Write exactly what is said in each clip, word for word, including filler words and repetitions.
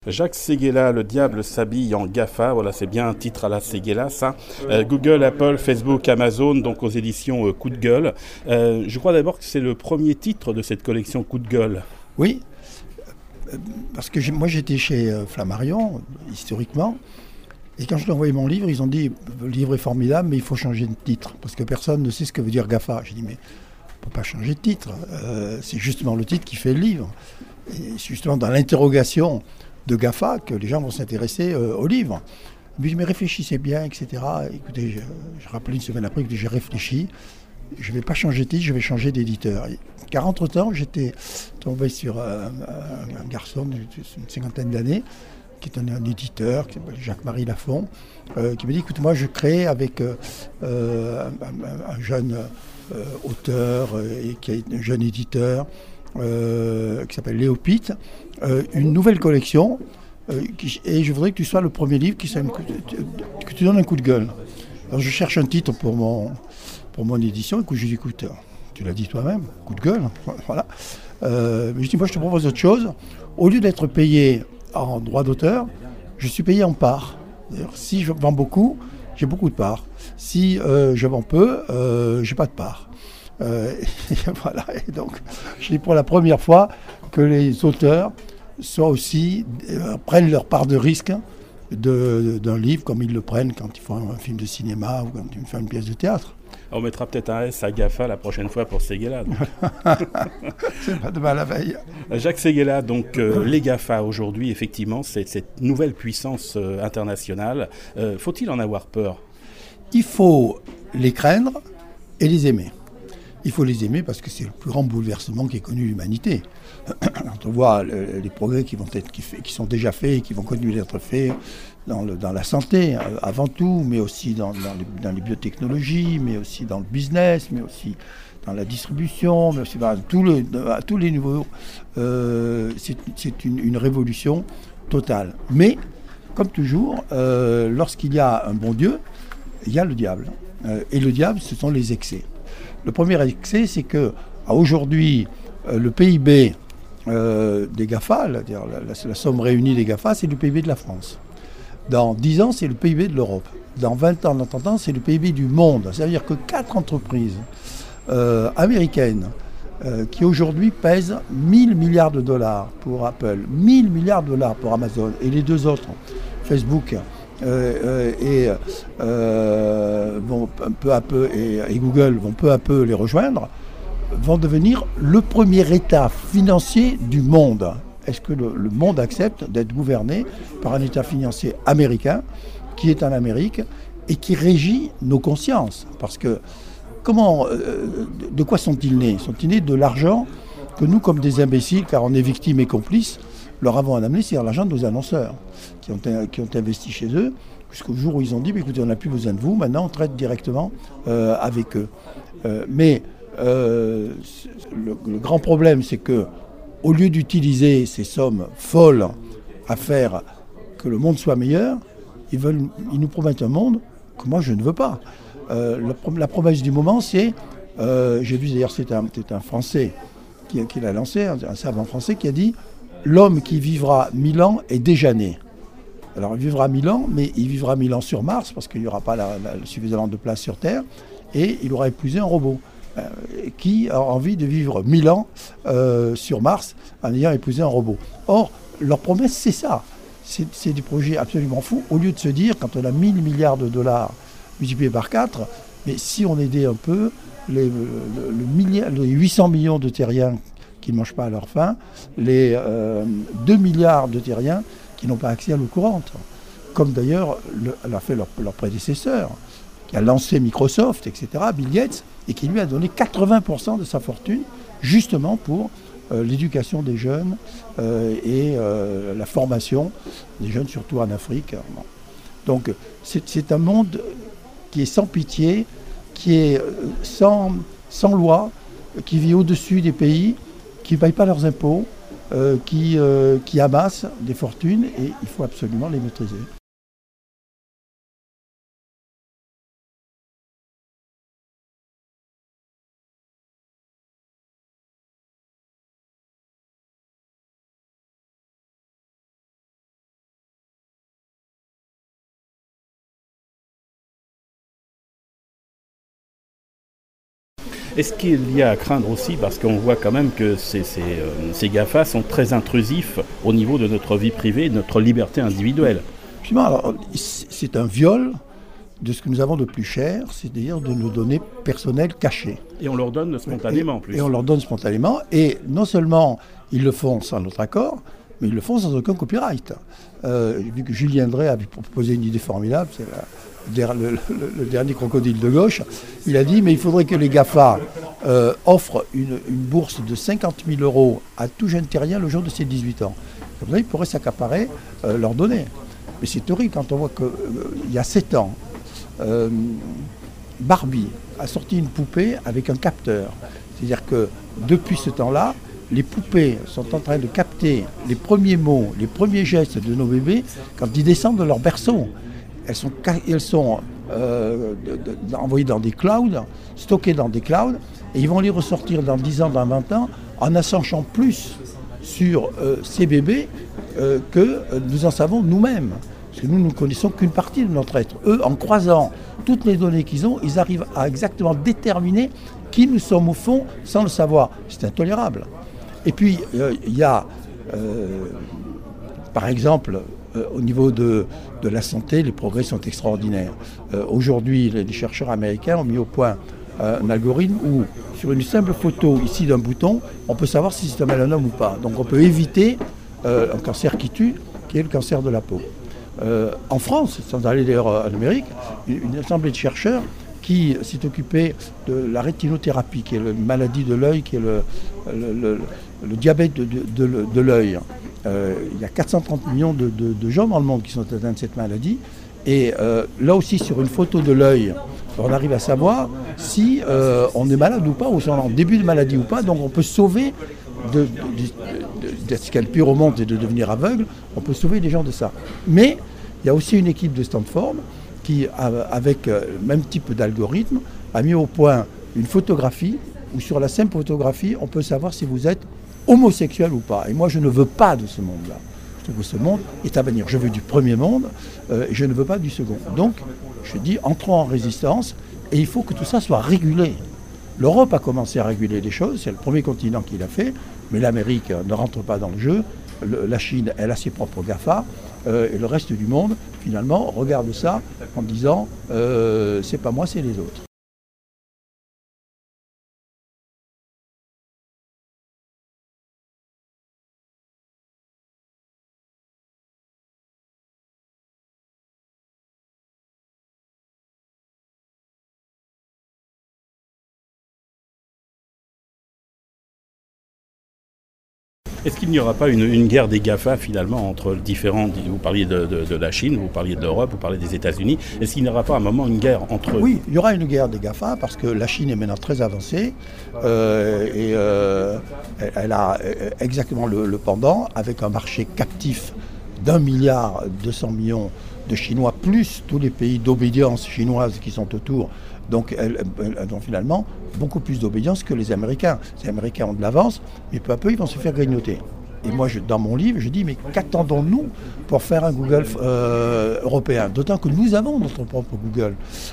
Jacques Séguéla, le diable s'habille en GAFA. Voilà, c'est bien un titre à la Séguéla, ça. Euh, Google, Apple, Facebook, Amazon, donc aux éditions euh, Coup de gueule. Euh, je crois d'abord que c'est le premier titre de cette collection Coup de gueule. Oui, parce que j'ai- moi j'étais chez euh, Flammarion, historiquement, et quand je leur ai envoyé mon livre, ils ont dit le livre est formidable, mais il faut changer de titre, parce que personne ne sait ce que veut dire GAFA. J'ai dit mais on ne peut pas changer de titre, euh, c'est justement le titre qui fait le livre. Et c'est justement dans l'interrogation de GAFA que les gens vont s'intéresser euh, au livre. Mais je me réfléchissais bien, et cetera. Écoutez, je, je rappelais une semaine après que j'ai réfléchi. Je ne vais pas changer de titre, je vais changer d'éditeur. Car entre-temps, j'étais tombé sur un, un- un garçon d'une cinquantaine d'années, qui est un, un éditeur, qui s'appelle Jacques-Marie Lafont, euh, qui me dit, écoute, moi je crée avec euh, euh, un, un jeune euh, auteur euh, et qui est un jeune éditeur, euh, qui s'appelle Léo Pitt, euh, une nouvelle collection, euh, qui- et je voudrais que tu sois le premier livre, qui soit une coup de- que tu donnes un coup de gueule. Alors je cherche un titre pour mon, pour mon édition. Écoute, je dis, écoute, tu l'as dit toi-même, coup de gueule, voilà. Euh, mais je dis, moi je te propose autre chose. Au lieu d'être payé en droit d'auteur, je suis payé en parts. C'est-à-dire, si je vends beaucoup, j'ai beaucoup de parts. Si euh, je vends peu, euh, j'ai pas de parts. Euh, et voilà. Et donc, je dis pour la première fois que les auteurs soient aussi euh, prennent leur part de risque de- d'un livre comme ils le prennent quand ils font un film de cinéma ou quand ils font une pièce de théâtre. On mettra peut-être un S à GAFA la prochaine fois pour Séguéla. Donc. C'est pas demain la veille. Jacques Séguéla, donc euh, les GAFA aujourd'hui, effectivement, c'est cette nouvelle puissance euh, internationale. Euh, faut-il en avoir peur? Il faut les craindre et les aimer. Il faut les aimer parce que c'est le plus grand bouleversement qu'ait connu l'humanité. Quand on voit le- les progrès qui, vont être, qui, fait- qui sont déjà faits et qui vont continuer d'être faits dans, le- dans la santé euh, avant tout, mais aussi dans, dans les, dans les biotechnologies, mais aussi dans le business, mais aussi dans la distribution, mais aussi dans tout le- à tous les niveaux, euh, c'est c'est une, une révolution totale. Mais, comme toujours, euh, lorsqu'il y a un bon Dieu, il y a le diable. Euh, et le diable, ce sont les excès. Le premier excès, c'est que à aujourd'hui, euh, le P I B euh, des GAFA, la, la, la somme réunie des GAFA, c'est le P I B de la France. Dans dix ans, c'est le P I B de l'Europe. Dans vingt ans, dans trente ans, c'est le P I B du monde. C'est-à-dire que quatre entreprises euh, américaines euh, qui aujourd'hui pèsent mille milliards de dollars pour Apple, mille milliards de dollars pour Amazon, et les deux autres, Facebook euh, euh, et euh, vont peu à peu et, et Google vont peu à peu les rejoindre, vont devenir le premier État financier du monde. Est-ce que le, le monde accepte d'être gouverné par un État financier américain qui est en Amérique et qui régit nos consciences? Parce que comment, euh, de quoi sont-ils nés? Sont-ils nés de l'argent que nous, comme des imbéciles, car on est victimes et complices, leur avons amené, c'est-à-dire l'argent de nos annonceurs qui ont, qui ont investi chez eux, jusqu'au jour où ils ont dit, bah, écoutez, on n'a plus besoin de vous, maintenant on traite directement euh, avec eux. Euh, mais euh, le, le grand problème, c'est que au lieu d'utiliser ces sommes folles à faire que le monde soit meilleur, ils, veulent, ils nous promettent un monde que moi je ne veux pas. Euh, la, la promesse du moment, c'est, euh, j'ai vu d'ailleurs, c'est un, c'est un Français qui, qui l'a lancé, un, un savant français qui a dit, l'homme qui vivra mille ans est déjà né. Alors il vivra mille ans, mais il vivra mille ans sur Mars, parce qu'il n'y aura pas la, la, suffisamment de place sur Terre, et il aura épousé un robot. Euh, qui a envie de vivre mille ans euh, sur Mars en ayant épousé un robot? Or, leur promesse, c'est ça. C'est, c'est des projets absolument fous. Au lieu de se dire, quand on a mille milliards de dollars multipliés par quatre, mais si on aidait un peu les, le, le milliard, les huit cents millions de terriens qui ne mangent pas à leur faim, les euh, deux milliards de terriens qui n'ont pas accès à l'eau courante, comme d'ailleurs l'a fait leur, leur prédécesseur, qui a lancé Microsoft, et cetera, Bill Gates, et qui lui a donné quatre-vingts pour cent de sa fortune, justement pour euh, l'éducation des jeunes euh, et euh, la formation des jeunes, surtout en Afrique. Bon. Donc c'est, c'est un monde qui est sans pitié, qui est sans, sans loi, qui vit au-dessus des pays, qui ne payent pas leurs impôts, euh, qui, euh, qui amassent des fortunes, et il faut absolument les maîtriser. Est-ce qu'il y a à craindre aussi, parce qu'on voit quand même que ces, ces, euh, ces GAFA sont très intrusifs au niveau de notre vie privée, de notre liberté individuelle? Alors, c'est un viol de ce que nous avons de plus cher, c'est-à-dire de nos données personnelles cachées. Et on leur donne spontanément en plus. Et on leur donne spontanément, et non seulement ils le font sans notre accord, mais ils le font sans aucun copyright. Euh, vu que Julien Drey avait proposé une idée formidable, c'est la, le, le, le dernier crocodile de gauche, il a dit mais il faudrait que les GAFA euh, offrent une, une bourse de cinquante mille euros à tout jeune terrien le jour de ses dix-huit ans. Comme ça, ils pourraient s'accaparer euh, leurs données. Mais c'est horrible quand on voit qu'il euh, y a sept ans, euh, Barbie a sorti une poupée avec un capteur. C'est-à-dire que depuis ce temps-là, les poupées sont en train de capter les premiers mots, les premiers gestes de nos bébés quand ils descendent de leur berceau. Elles sont, elles sont euh, de, de, envoyées dans des clouds, stockées dans des clouds, et ils vont les ressortir dans dix ans, dans vingt ans, en en sachant plus sur euh, ces bébés euh, que euh, nous en savons nous-mêmes. Parce que nous ne connaissons qu'une partie de notre être. Eux, en croisant toutes les données qu'ils ont, ils arrivent à exactement déterminer qui nous sommes au fond sans le savoir. C'est intolérable. Et puis, il euh, y a, euh, par exemple, euh, au niveau de, de la santé, les progrès sont extraordinaires. Euh, aujourd'hui, les, les chercheurs américains ont mis au point euh, un algorithme où, sur une simple photo ici d'un bouton, on peut savoir si c'est un mélanome ou pas. Donc on peut éviter euh, un cancer qui tue, qui est le cancer de la peau. Euh, en France, sans aller d'ailleurs en Amérique, une, une assemblée de chercheurs qui s'est occupée de la rétinothérapie, qui est la maladie de l'œil, qui est le, le, le, le diabète de, de, de, de l'œil. Euh, il y a quatre cent trente millions de, de, de gens dans le monde qui sont atteints de cette maladie. Et euh, là aussi, sur une photo de l'œil, on arrive à savoir si euh, on est malade ou pas, ou si on est en début de maladie ou pas. Donc on peut sauver, de, de, de, de, de ce qu'il y a le pire au monde, c'est de devenir aveugle, on peut sauver les gens de ça. Mais il y a aussi une équipe de Stanford qui, avec le même type d'algorithme, a mis au point une photographie où sur la simple photographie, on peut savoir si vous êtes homosexuel ou pas. Et moi, je ne veux pas de ce monde-là. Je trouve que ce monde est à bannir. Je veux du premier monde euh, et je ne veux pas du second. Donc, je dis, entrons en résistance et il faut que tout ça soit régulé. L'Europe a commencé à réguler les choses, c'est le premier continent qui l'a fait, mais l'Amérique ne rentre pas dans le jeu. Le, la Chine, elle a ses propres GAFA, euh, et le reste du monde, finalement, regarde ça en disant euh, c'est pas moi, c'est les autres. Est-ce qu'il n'y aura pas une, une guerre des GAFA finalement entre différents, vous parliez de, de, de la Chine, vous parliez de l'Europe, vous parliez des États-Unis, est-ce qu'il n'y aura pas à un moment une guerre entre eux? Oui, il y aura une guerre des GAFA parce que la Chine est maintenant très avancée euh, et euh, elle a exactement le, le pendant avec un marché captif d'un milliard deux cents millions de Chinois plus tous les pays d'obédience chinoise qui sont autour. Donc elles, elles ont finalement beaucoup plus d'obédience que les Américains. Les Américains ont de l'avance, mais peu à peu ils vont se faire grignoter. Et moi, je, dans mon livre, je dis, mais qu'attendons-nous pour faire un Google euh, européen? D'autant que nous avons notre propre Google,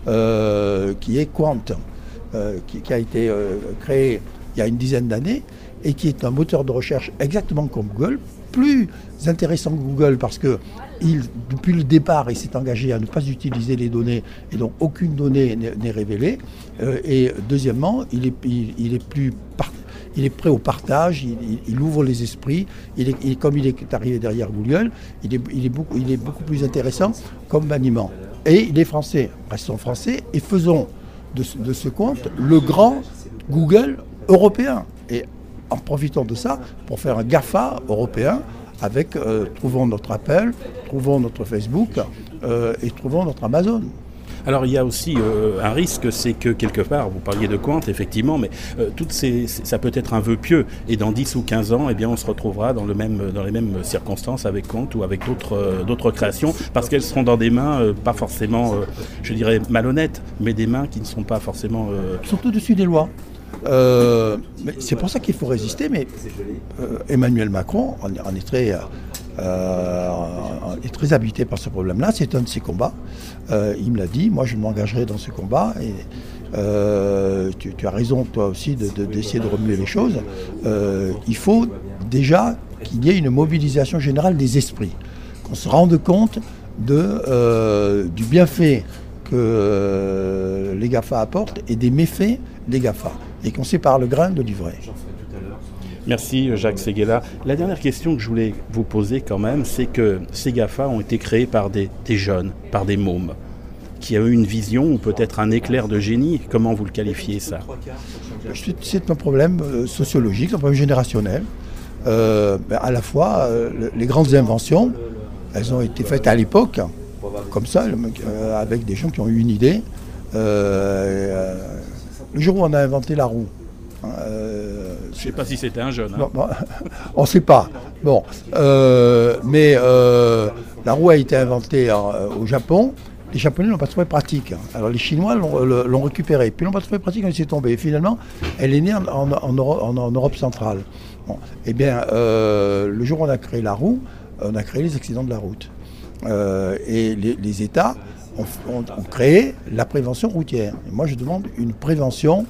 euh, qui est Quant, euh, qui, qui a été euh, créé il y a une dizaine d'années, et qui est un moteur de recherche exactement comme Google, plus intéressant que Google parce que il, depuis le départ, il s'est engagé à ne pas utiliser les données et donc aucune donnée n'est révélée. Euh, et deuxièmement, il est, il, il est plus par, il est prêt au partage, il, il, il ouvre les esprits. Il est, il, comme il est arrivé derrière Google, il est, il est, beaucoup, il est beaucoup plus intéressant comme maniement. Et il est français. Restons français et faisons de, de ce compte le grand Google européen. Et en profitant de ça pour faire un GAFA européen avec euh, trouvons notre Apple, trouvons notre Facebook euh, et trouvons notre Amazon. Alors il y a aussi euh, un risque, c'est que quelque part, vous parliez de Quant, effectivement, mais euh, toutes ces, ça peut être un vœu pieux, et dans dix ou quinze ans, eh bien, on se retrouvera dans, le même, dans les mêmes circonstances avec Quant ou avec d'autres, euh, d'autres créations, parce qu'elles seront dans des mains euh, pas forcément, euh, je dirais, malhonnêtes, mais des mains qui ne sont pas forcément... Euh... Ils sont au-dessus des lois. Euh, mais c'est pour ça qu'il faut résister, mais euh, Emmanuel Macron en, en est très, euh, est très habité par ce problème-là. C'est un de ses combats. Euh, il me l'a dit. Moi, je m'engagerai dans ce combat. Et euh, tu, tu as raison, toi aussi, de, de, d'essayer de remuer les choses. Euh, il faut déjà qu'il y ait une mobilisation générale des esprits, qu'on se rende compte de, euh, du bienfait que euh, les GAFA apportent et des méfaits des GAFA, et qu'on sépare le grain de l'ivraie. Merci Jacques Séguéla. La dernière question que je voulais vous poser quand même, c'est que ces GAFA ont été créés par des, des jeunes, par des mômes, qui ont eu une vision ou peut-être un éclair de génie. Comment vous le qualifiez, ça? C'est un problème sociologique, un problème générationnel. Euh, à la fois, euh, les grandes inventions, elles ont été faites à l'époque, comme ça, euh, avec des gens qui ont eu une idée. Euh, le jour où on a inventé la roue, euh, je ne sais pas si c'était un jeune. Hein. Non, bon, on ne sait pas. Bon, euh, mais euh, la roue a été inventée en, au Japon. Les Japonais l'ont pas trouvé pratique. Alors les Chinois l'ont, l'ont récupérée. Puis ils l'ont pas trouvé pratique, elle s'est tombée. Et finalement, elle est née en, en, en, Europe, en, en Europe centrale. Bon. Eh bien, euh, le jour où on a créé la roue, on a créé les accidents de la route. Euh, et les, les États ont, ont, ont créé la prévention routière. Et moi, je demande une prévention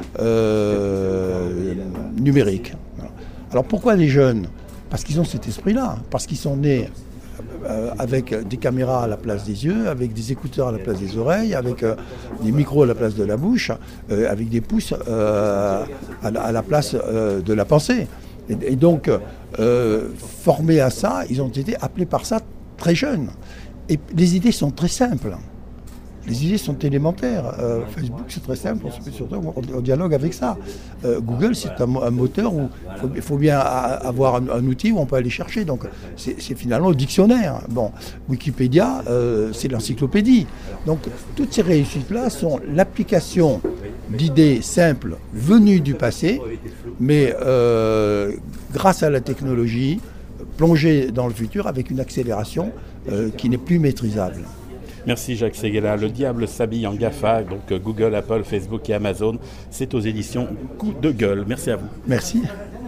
euh, numérique. Alors pourquoi les jeunes? Parce qu'ils ont cet esprit-là. Parce qu'ils sont nés euh, avec des caméras à la place des yeux, avec des écouteurs à la place des oreilles, avec euh, des micros à la place de la bouche, euh, avec des pouces euh, à, la, à la place euh, de la pensée. Et, et donc, euh, formés à ça, ils ont été appelés par ça très jeunes. Et les idées sont très simples. Les idées sont élémentaires. Euh, Facebook, c'est très simple, on, surtout, on, on dialogue avec ça. Euh, Google, c'est un, un moteur où il faut, faut bien avoir un, un outil où on peut aller chercher. Donc, c'est, c'est finalement le dictionnaire. Bon, Wikipédia, euh, c'est l'encyclopédie. Donc, toutes ces réussites-là sont l'application d'idées simples venues du passé, mais euh, grâce à la technologie, plongées dans le futur avec une accélération euh, qui n'est plus maîtrisable. Merci Jacques Séguéla. Le diable s'habille en GAFA, donc Google, Apple, Facebook et Amazon. C'est aux éditions Coup de gueule. Merci à vous. Merci.